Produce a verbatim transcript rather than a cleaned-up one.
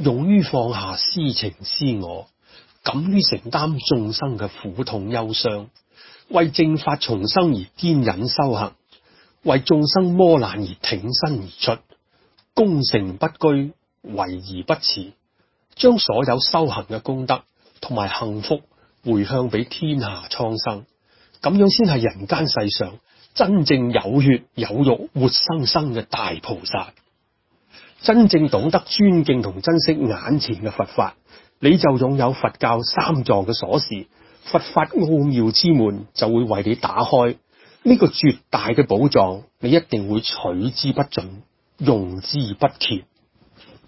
勇於放下私情私我，敢於承擔眾生嘅苦痛憂傷，為正法重生而堅忍修行，為眾生磨難而挺身而出，攻城不居，圍而不辭，將所有修行嘅功德同埋幸福回向俾天下蒼生，咁樣先係人間世上真正有血有肉活生生嘅大菩薩。真正懂得尊敬同珍惜眼前嘅佛法，你就擁有佛教三藏嘅鎖匙，佛法奧妙之門就會為你打開。呢個絕大嘅寶藏，你一定會取之不盡，用之不竭。